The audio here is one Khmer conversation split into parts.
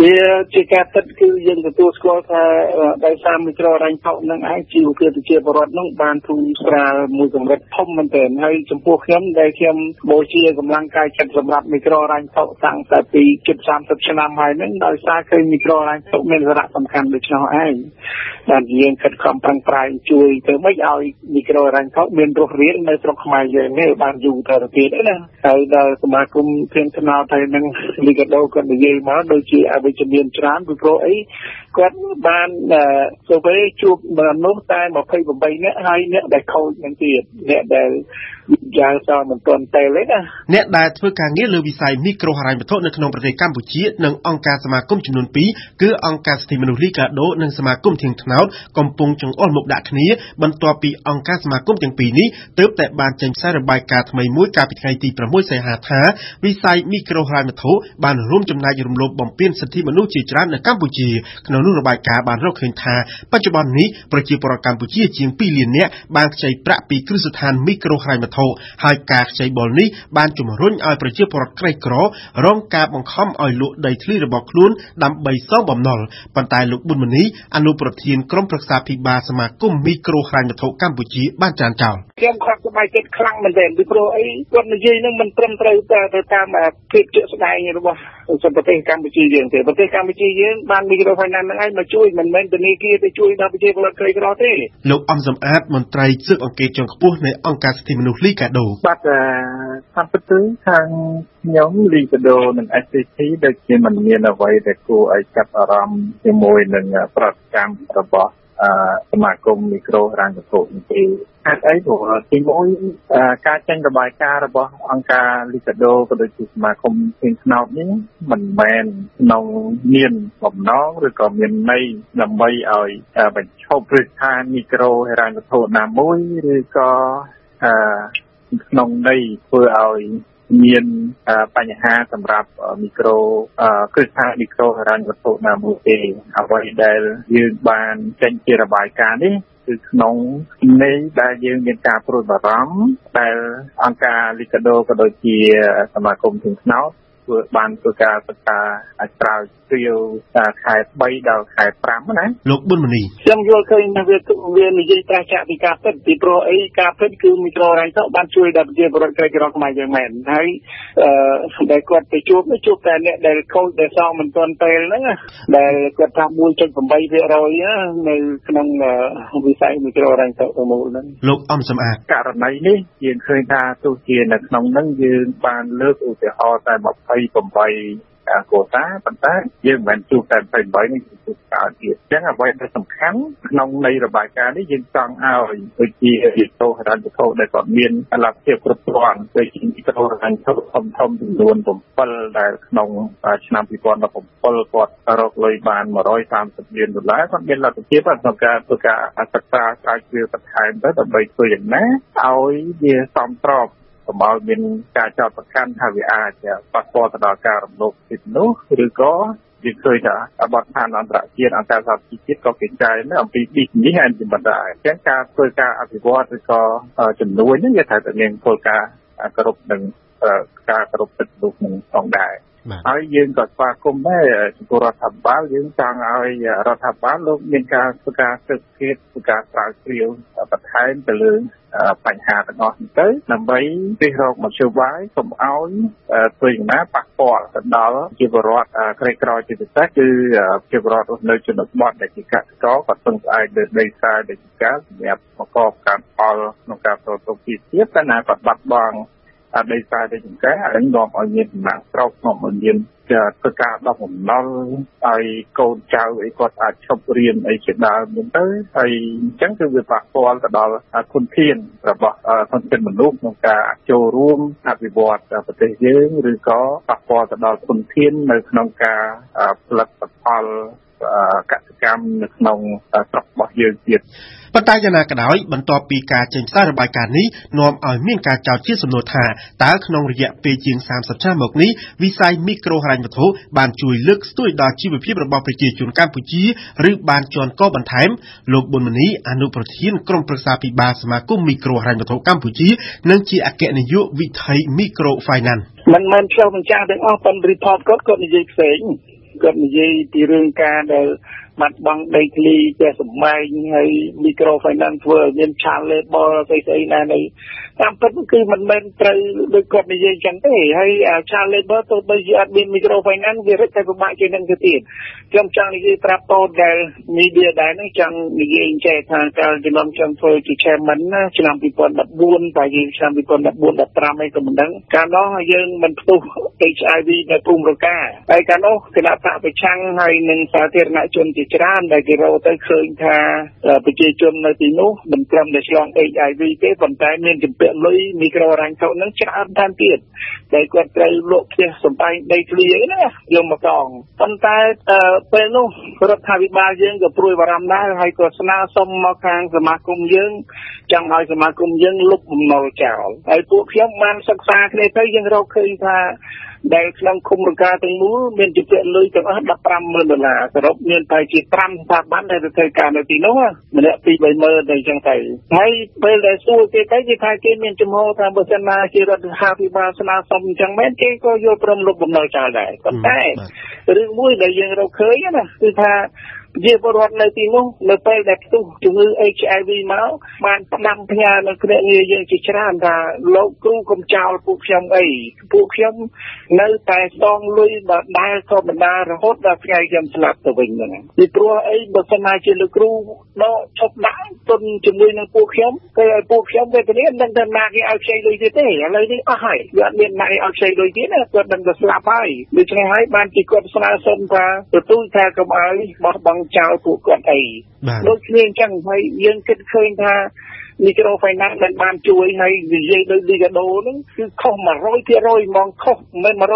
Vì chỉ cả tất cứ dân của tôi có đại sa micro ranh thọ năng ai chịu kia từ chia bọt năng bàn thu ra mùi cầm vật thông mình tên hay trong pua khiếm đây khiếm bố chia cầm lăng cai chặt sầm lập micro ranh thọ tăng tạiปีจุด30 năm hai năng đại sa cây micro ranh thọ mình rất tầm khăn được cho ai đàn viên khẩn khom tăng prai chui từ mấy ao micro ranh thọ mình rốt riết nơi trong mai giờ nghe bàn dù từ tiền đấy nè tại đời mà cùng thiên thân nào thầy năng đi cái đâu còn được gì mà đôi khi bây giờ miền trán với pro ấy quán ban so với chụp mà nốt tay mà phơi vào bay nữa hay nữa để khâu những tiền để giờ cho mình tuần tè lấy nè. អ្នកដែលធ្វើការងារលើវិស័យមីក្រូហិរញ្ញវត្ថុនៅក្នុងប្រទេសកម្ពុជានិងអង្គការសមាគមចំនួន2គឺអង្គការសិទ្ធិមនុស្សលីកាដូនិងសមាគមធៀងថ្នោតកំពុងចង្អុលមុខដាក់គ្នាបន្ទាប់ពីអង្គការសមាគមទាំងពីរនេះទើបតែបានចេញផ្សាយរបាយការណ៍ថ្មីមួយកាលពីថ្ងៃទី6សីហាថាវិស័យមីក្រូហិរញ្ញវត្ថុបានរួមចំណែករំលោភបំពានសិទ្ធិមនុស្សជាច្រើននៅកម្ពុជាក្នុងនោះរបាយការណ៍បានរកឃើញថាបច្ចុប្បន្ននេះប្រជាពលរដ្ឋកម្ពុជាជាង2លាននាក់បានខ្ចីប្រាក់ពីគ្រឹះស្ថានមីក្រូហិរញ្ញវត្ថុហើយការខ្ចីបុលនេះបានជំរុញឲ្យប្រជាពលរដ្ឋក្រីក្ររងការបង្ខំឲ្យលក់ដីធ្លីរបស់ខ្លួនដើម្បីសងបំណុលប៉ុន្តែលោកប៊ុនម៉ានីអនុប្រធានក្រុមប្រឹក្សាភិបាលសមាគមមីក្រូហិរញ្ញវត្ថុកម្ពុជាបានចានចោលខ្ញុំខកស្បែកចិត្តខ្លាំងមែនទែនពីព្រោះអីគាត់និយាយនឹងមិនត្រឹមត្រូវទៅតាមភាពជាក់ស្ដែងរបស់ប្រទេសកម្ពុជាយើងទេប្រទេសកម្ពុជាយើងបានមីក្រូហ្វៃណាន់ហ្នឹងឯងមកជួយមិនមែនធនាគារទៅជួយដល់ប្រជាពលរដ្ឋក្រីក្រទេលោកអំសំអាតមន្ត្រីស៊ើបអង្កេតជាន់ខ្ពស់នៃអង្គការសិទ្ធិមនុស្សលីកាដូបាទតាមពិតទៅខាងខ្ញុំលីកាដូនិង SCT ដូចជាមិនមានអ្វីដែលគួរឲ្យចាប់អារម្មណ៍ជាមួយនឹងប្រតិកម្មរបស់សមាគមមីក្រូហិរញ្ញវត្ថុនេះទេហេតុអីព្រោះទីមួយការចេញរបាយការណ៍របស់អង្គការលីកាដូក៏ដូចជាសមាគមធៀងថ្នោតនេះមិនមែនក្នុងមានបំណងឬក៏មានន័យដើម្បីឲ្យបញ្ឈប់គ្រឹះស្ថានមីក្រូហិរញ្ញវត្ថុណាមួយឬក៏ក្នុងន័យធ្វើឲ្យមានបញ្ហាសម្រាប់មីក្រូគ្រឹះស្ថានមីក្រូហិរញ្ញវត្ថុណាមួយទេអ្វីដែលយើងបានចេញជារបាយការណ៍នេះគឺក្នុងន័យដែលយើងមានការព្រួយបារម្ភដែលអង្គការលីកាដូក៏ដូចជាសមាគមធៀងថ្នោតបានធ្វើការសិក្សាស្រាវជ្រាវខែ3ដល់ខែ5ណាលោកប៊ុនម៉ានីខ្ញុំយល់ឃើញថាវានិយាយប្រាចាក់ពីការពិតពីព្រោះអីការពិតគឺមីក្រូហិរញ្ញវត្ថុបានជួយដល់ប្រជាពលរដ្ឋក្រីក្រខ្មែរយើងមែនហើយដែលគាត់ទៅជួបតែអ្នកដែលខូចដែលសងមិនទាន់ពេលហ្នឹងដែលគាត់ថា 1.8% នៅក្នុងវិស័យមីក្រូហិរញ្ញវត្ថុទាំងមូលហ្នឹងលោកអំសំអាតករណីនេះយើងឃើញថាទោះជានៅក្នុងហ្នឹងយើងបានលើកឧទាហរណ៍តែ28កូតាប៉ុន្តែយើងមិនមែនជួបតែ28នេះជួបកើតទៀតអញ្ចឹងអ្វីដែលសំខាន់ក្នុងនៃរបាយការណ៍នេះយើងចង់ឲ្យដូចជាមីក្រូហិរញ្ញវត្ថុដែលគាត់មានលទ្ធភាពគ្រប់គ្រាន់ដូចជាមីក្រូហិរញ្ញវត្ថុធំចំនួន7ដែលក្នុងឆ្នាំ2017គាត់រកលុយបាន$130 លានគាត់មានលទ្ធភាពក្នុងការធ្វើការសិក្សាស្រាវជ្រាវបន្ថែមទៅដើម្បីធ្វើយ៉ាងណាឲ្យវាសមស្របកុំឲ្យមានការចោទប្រកាន់ថាវាអាចប៉ះពាល់ទៅដល់ការរំលោភសិទ្ធិមនុស្សឬក៏យើងឃើញថាបទដ្ឋានអន្តរជាតិអង្គការសហប្រជាជាតិក៏គេចែកនៅអំពី business and human rights អញ្ចឹងការធ្វើការអភិវឌ្ឍឬក៏ជំនួយនេះវាត្រូវតែមានគោលការណ៍គ្រប់នឹងការគ្រប់សិទ្ធិមនុស្សនឹងផងដែរហើយយើងក៏ស្វាគមន៍ដែរចំពោះរដ្ឋាភិបាលយើងចង់ឲ្យរដ្ឋាភិបាលលោកមានការធ្វើការស៊ើបអង្កេតធ្វើការស្រាវជ្រាវបន្ថែមទៅលើបញ្ហាទាំងអស់នេះទៅដើម្បីពិរោគមធ្យោបាយកុំឲ្យធ្វើយ៉ាងណាប៉ះពាល់ទៅដល់ជីវរដ្ឋក្រីក្រជាពិសេសគឺជីវរដ្ឋនៅជនបទដែលជាកសិករក៏ពឹងផ្អែកលើដីស្រែដីចម្ការសម្រាប់ប្រកបការផលក្នុងការប្រកបជីវភាពតែណាក៏បាត់បង់ដីស្រែដីចម្ការហើយនាំឲ្យមានចំណាក់ស្រុកនាំឲ្យមានធ្វើការដកបំណុលឲ្យកូនចៅអីគាត់អាចឈប់រៀនអីជាដើមហ្នឹងទៅហើយអញ្ចឹងគឺវាប៉ះពាល់ទៅដល់ធនធានរបស់ធនធានមនុស្សក្នុងការចូលរួមអភិវឌ្ឍប្រទេសយើងឬក៏ប៉ះពាល់ទៅដល់ធនធាននៅក្នុងការផលិតផលកសិកម្មនៅក្នុងស្រុករបស់យើងទៀតប៉ុន្តែយ៉ាងណាក៏ដោយបន្ទាប់ពីការចេញផ្សាយរបាយការណ៍នេះនាំឲ្យមានការចោទជាសំណួរថាតើក្នុងរយៈពេលជាង30ឆ្នាំមកនេះវិស័យមីក្រូហិរញ្ញវត្ថុបានជួយលើកស្ទួយដល់ជីវភាពរបស់ប្រជាជនកម្ពុជាឬបានជន់កោបន្ថែមលោកប៊ុនម៉ានីអនុប្រធានក្រុមប្រឹក្សាភិបាលសមាគមមីក្រូហិរញ្ញវត្ថុកម្ពុជានិងជាអគ្គនាយកវិថីមីក្រូ Finance មិនមែនឆ្លុះបញ្ចាំងទាំងអស់ប៉ុន្តែ report គាត់និយាយផ្សេងគាត់និយាយពីរឿងការដែលបាត់បង់ដីធ្លីផ្ទះសម្បែងហើយ microfinance ធ្វើឲ្យមាន child labor ស្អីណានៃតាមពិតគឺមិនមែនត្រូវដូចគាត់និយាយចឹងទេហើយ child labor ទោះបីជាអត់មាន microfinance វារឹតតែពិបាកជាងនឹងទៅទៀតខ្ញុំចង់និយាយប្រាប់តដែល media ដែរនេះចង់និយាយចេះថាកាលខ្ញុំចង់ធ្វើជា chairman ណាឆ្នាំ 2014 តែឆ្នាំ 2014 15អីក៏មិនដឹងកាលនោះយើងមិនផ្ទុះ HIV នៅភូមិរកាហើយកាលនោះគណៈបកប្រឆាំងហើយនឹងសាធារណជនជាច្រើនដែលគេរកទៅឃើញថាប្រជាជននៅទីនោះមិនត្រឹមតែឆ្លង HIV ទេប៉ុន្តែមានជំពាក់លុយមីក្រូហិរញ្ញវត្ថុនឹងច្រើនតាមទៀតដែលគាត់ត្រូវលក់ផ្ទះសម្បែងដីធ្លីអីណាយកមកកងប៉ុន្តែពេលនោះរដ្ឋាភិបាលយើងក៏ព្រួយបារម្ភដែរហើយក៏ស្នើសុំមកខាងសមាគមយើងចង់ឲ្យសមាគមយើងលុបបំណុលចោលហើយពួកខ្ញុំបានសិក្សាគ្នាទៅយើងរកឃើញថាដែលក្នុងឃុំរកាទាំងមូលមានជំពាក់លុយទាំងអស់$15,000សរុបមានតែជា5ស្ថាប័នដែលធ្វើការនៅទីនោះម្នាក់2-3,000តែអញ្ចឹងទៅហើយពេលដែលសួរគេទៅគេថាគេមានចំហថាបើសិនណាជារដ្ឋាភិបាលស្នើសុំអញ្ចឹងមែនគេក៏យល់ព្រមលុបបំណុលចោលដែរប៉ុន្តែរឿងមួយដែលយើងរកឃើញណាគឺថាជាពលរដ្ឋនៅទីនោះនៅពេលដែលផ្ទុះជំងឺ HIV មកបានផ្ដាំផ្ញើនៅគ្នាយើងជាច្រើនថាលោកគ្រូកុំចោលពួកខ្ញុំអីពួកខ្ញុំនៅតែសងលុយដល់ដែលក៏បណ្ដារហូតដល់ថ្ងៃខ្ញុំស្លាប់ទៅវិញហ្នឹងពីព្រោះអីបើសិនណាជាលោកគ្រូដកឈប់ដាក់ទុនជាមួយនឹងពួកខ្ញុំគេឲ្យពួកខ្ញុំវេទនាមិនដឹងថាណាគេឲ្យខ្ចីលុយទៀតទេឥឡូវនេះអស់ហើយវាអត់មានណាឲ្យខ្ចីលុយទៀតណាគាត់ដឹងតែស្លាប់ហើយដូច្នេះហើយបានជាគាត់ស្នើសុំថាទទួលថាកុំឲ្យបោះបង់ចោលពួកគាត់អីដូចគ្នាអញ្ចឹងហើយយើងគិតឃើញថាmicrofinance មិនបានជួយហើយនិយាយដោយលីកាដូហ្នឹងគឺខុស 100% ហ្មងខុសមិន 100%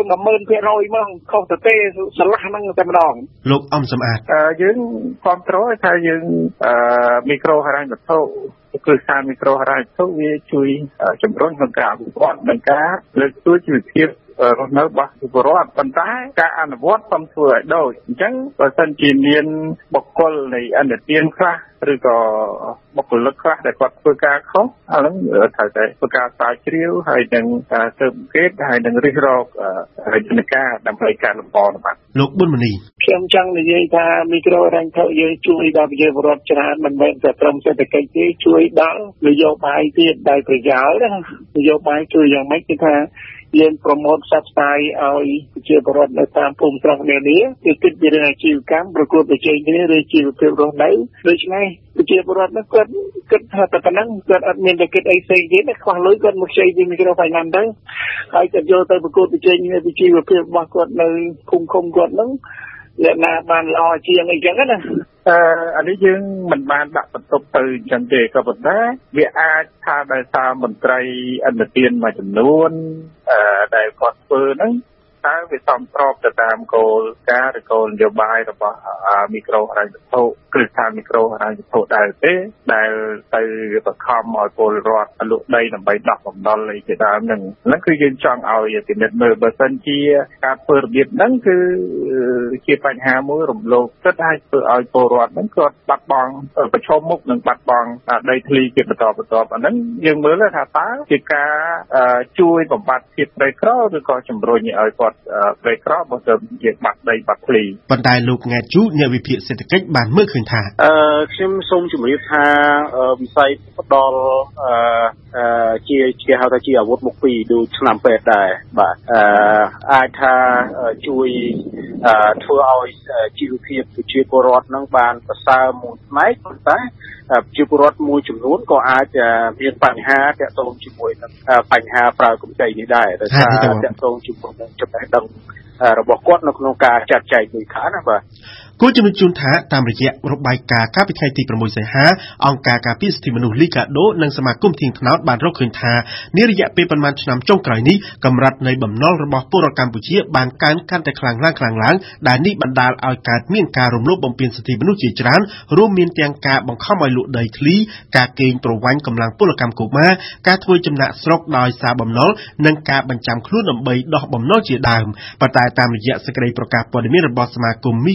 10000% ហ្មងខុសទៅទេឆ្លាស់ហ្នឹងតែម្ដងលោកអំសំអាតយើងគ្រប់គ្រងថាយើងមីក្រូហិរញ្ញវត្ថុគឺសារមីក្រូហិរញ្ញវត្ថុវាជួយជំរុញក្នុងការអភិវឌ្ឍនិងការលើកស្ទួយជីវភាពរស់នៅរបស់ពលរដ្ឋប៉ុន្តែការអនុវត្តសូមធ្វើឲ្យដូចអញ្ចឹងបើសិនជាមានបុគ្គលនៃអន្តរជាតិខ្លះឬក៏បុគ្គលិកខ្លះដែលគាត់ធ្វើការខុសអាហ្នឹងត្រូវតែធ្វើការស្រាវជ្រាវហើយនឹងការស៊ើបអង្កេតហើយនឹងរិះរកយន្តការដើម្បីការលំបាកបាទលោកប៊ុនមនីខ្ញុំចង់និយាយថាមីក្រូហិរញ្ញវត្ថុយើងជួយដល់ប្រជាពលរដ្ឋច្រើនមិនមែនតែត្រឹមសេដ្ឋកិច្ចទេជួយដល់នយោបាយទៀតដោយប្រយោជន៍នយោបាយជួយយ៉ាងម៉េចគឺថាយើងប្រមូលផ្សព្វផ្សាយឲ្យប្រជាពលរដ្ឋនៅតាមភូមិស្រុកនានាគឺគិតពីរឿងអាជីវកម្មប្រកួតប្រជែងគ្នាឬជីវភាពរស់នៅដូច្នេះប្រជាពលរដ្ឋនោះគាត់គិតថាតែប៉ុណ្ណឹងគាត់អត់មានតែគិតអីផ្សេងទៀតខ្វះលុយគាត់មកខ្ចីពី microfinance ទៅហើយគាត់យកទៅប្រកួតប្រជែងគ្នាពីជីវភាពរបស់គាត់នៅភូមិឃុំគាត់ហ្នឹងអ្នកណាបានល្អជាងអីចឹងណាអានេះយើងមិនបានដាក់បន្ទុកទៅអញ្ចឹងទេក៏ប៉ុន្តែវាអាចថាដោយសារមន្ត្រីអន្តរជាតិមួយចំនួនដែលគាត់ធ្វើហ្នឹងតើវាសមស្របទៅតាមគោលការណ៍ឬគោលនយោបាយរបស់មីក្រូហិរញ្ញវត្ថុគ្រឹះស្ថានមីក្រូហិរញ្ញវត្ថុដែរទេដែលទៅបង្ខំឲ្យពលរដ្ឋលក់ដីដើម្បីដោះបំណុលអីជាដើមហ្នឹងគឺយើងចង់ឲ្យពិនិត្យមើលបើសិនជាការធ្វើរបៀបហ្នឹងគឺជាបញ្ហាមួយរំលោភសិទ្ធិហើយធ្វើឲ្យពលរដ្ឋហ្នឹងគាត់បាត់បង់ប្រឈមមុខនឹងបាត់បង់ដីធ្លីជាបន្តបន្ទាប់អាហ្នឹងយើងមើលថាតើជាការជួយបំបត្តិភាពក្រីក្រឬក៏ជំរុញឲ្យគាត់ក្រីក្របើទៅជាបាត់ដីបាត់ធ្លីប៉ុន្តែលោកង៉ែជូអ្នកវិភាគសេដ្ឋកិច្ចបានមើលឃើញថាខ្ញុំសូមជម្រាបថាវិស័យផ្ដល់ជាហៅថាជាអាវុធមុខពីរដូចឆ្នាំពេទ្យដែរបាទអាចថាជួយធ្វើឲ្យជីវភាពប្រជាពលរដ្ឋនឹងបានប្រសើរមួយផ្នែកប៉ុន្តែប្រជាពលរដ្ឋមួយចំនួនក៏អាចមានបញ្ហាទាក់ទងជាមួយនឹងបញ្ហាប្រើកម្ចីនេះដែរដោយសារទាក់ទងជាមួយនឹងចំណេះដឹងរបស់គាត់នៅក្នុងការចាត់ចែងលុយខាតណាបាទគួរជំរាបជូនថាតាមរយៈរបាយការណ៍កាលពីថ្ងៃទី6សីហាអង្គការការពារសិទ្ធិមនុស្សលីកាដូនិងសមាគមធៀងថ្នោតបានរកឃើញថានារយៈពេលប្រមាណឆ្នាំចុងក្រោយនេះកម្រិតនៃបំណុលរបស់ពលរដ្ឋកម្ពុជាបានកើនកាន់តែខ្លាំងឡើងដែលនេះបណ្ដាលឲ្យកើតមានការរំលោភបំពានសិទ្ធិមនុស្សជាច្រើនរួមមានទាំងការបង្ខំឲ្យលក់ដីធ្លីការកេងប្រវ័ញ្ចកម្លាំងពលកម្មកុមារការធ្វើចំណាកស្រុកដោយសារបំណុលនិងការបញ្ចាំខ្លួនដើម្បីដោះបំណុលជាដើមប៉ុន្តែតាមរយៈសេចក្តីប្រកាសព័ត៌មានរបស់សមាគមមីក្រូហិរញ្ញ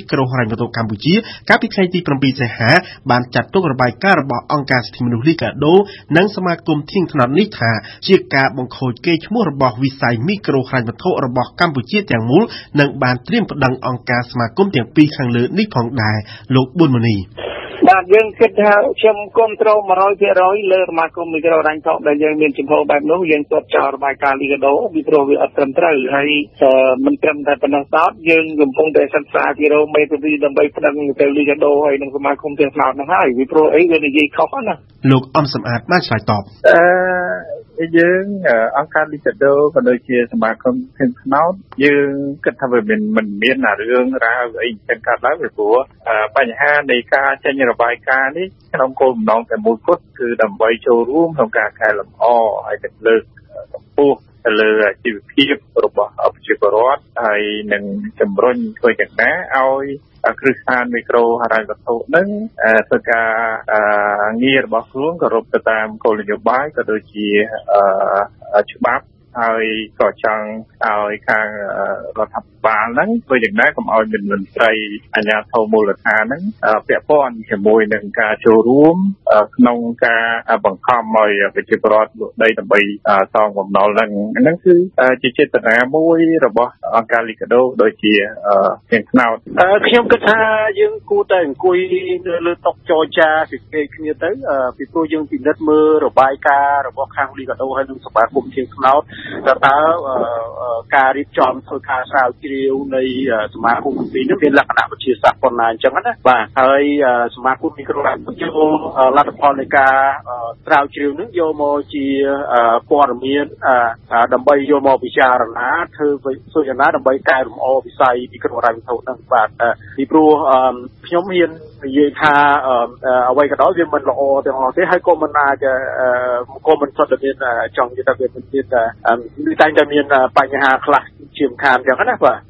បន្ទោកម្ពុជាកាលពីថ្ងៃទី7 សីហាបានចាត់ទុករបាយការណ៍របស់អង្គការសិទ្ធិមនុស្សលីកាដូនិងសមាគមធាងថ្នោតនេះថាជាការបង្ខូចកេរ្តិ៍ឈ្មោះរបស់វិស័យមីក្រូហិរញ្ញវត្ថុរបស់កម្ពុជាទាំងមូលនិងបានត្រៀមប្តឹងអង្គការសមាគមទាំងពីរខាងលើនេះផងដែរលោកប៊ុនម៉ូនីបាទយើងគិតថាខ្ញុំគ្រប់គ្រង 100% លើសមាគមមីក្រូហិរញ្ញវត្ថុដែលយើងមានចំហបែបនោះយើងគាត់ចោលរបាយការណ៍លីកាដូពីព្រោះវាអត់ត្រឹមត្រូវហើយមិនត្រឹមតែប៉ុណ្ណោះទេយើងកំពុងតែសិក្សាពីរោមេធាវីដើម្បីប្តឹងទៅលីកាដូហើយនឹងសមាគមទាំងស្នោតនោះហើយពីព្រោះអីវានិយាយខុសណាលោកអំសំអាតបានឆ្លើយតបយើងអង្គការលីកាដូក៏ដូចជាសមាគមធាងថ្នោតយើងគិតថាវាមិនមានរឿងរ៉ាវអីចឹងកើតឡើងពីព្រោះបញ្ហានៃការចេញរបាយការណ៍នេះក្នុងគោលបំណងតែមួយគត់គឺដើម្បីចូលរួមក្នុងការកែលម្អហើយទៅលើកកម្ពស់ទៅលើអាជីវភាពរបស់ប្រជាពលរដ្ឋហើយនឹងជំរុញធ្វើយ៉ាងណាឲ្យគ្រឹះស្ថានមីក្រូហិរញ្ញវត្ថុនឹងធ្វើការងាររបស់ខ្លួនគោរពទៅតាមគោលនយោបាយក៏ដូចជាច្បាប់ហើយក៏ចង់ឲ្យខាងរដ្ឋាភិបាលហ្នឹងធ្វើយ៉ាងណាកុំឲ្យមានមន្ត្រីអាជ្ញាធរមូលដ្ឋានហ្នឹងពាក់ព័ន្ធជាមួយនឹងការចូលរួមក្នុងការបង្ខំឲ្យប្រជាពលរដ្ឋលក់ដីដើម្បីសងបំណុលហ្នឹងគឺជាចេតនាមួយរបស់អង្គការលីកាដូដូចជាទាំងថ្នោតខ្ញុំគិតថាយើងគួរតែអង្គុយលើតុចរចាពិភាក្សាគ្នាទៅពីព្រោះយើងពិនិត្យមើលរបាយការណ៍របស់ខាងលីកាដូហើយនិងសមាគមធាងថ្នោតតើការរៀបចំធ្វើការស្រាវជ្រាវនៃសមាគមពីរនេះមានលក្ខណៈវិទ្យាសាស្ត្រប៉ុណ្ណាអញ្ចឹងណាបាទហើយសមាគមមីក្រូហិរញ្ញវត្ថុលទ្ធផលនៃការស្រាវជ្រាវនេះយកមកជាព័ត៌មានដើម្បីយកមកពិចារណាធ្វើយ៉ាងណាដើម្បីកែលម្អវិស័យមីក្រូហិរញ្ញវត្ថុហ្នឹងបាទពីព្រោះខ្ញុំមាននិយាយថាអ្វីក៏ដោយវាមិនល្អទាំងអស់ទេហើយក៏មិនអាចក៏មិនសុទ្ធតែមានចង់និយាយថាវាមិនមានតែតែមានបញ្ហាខ្លះជាសំខាន់អញ្ចឹងណាបាទ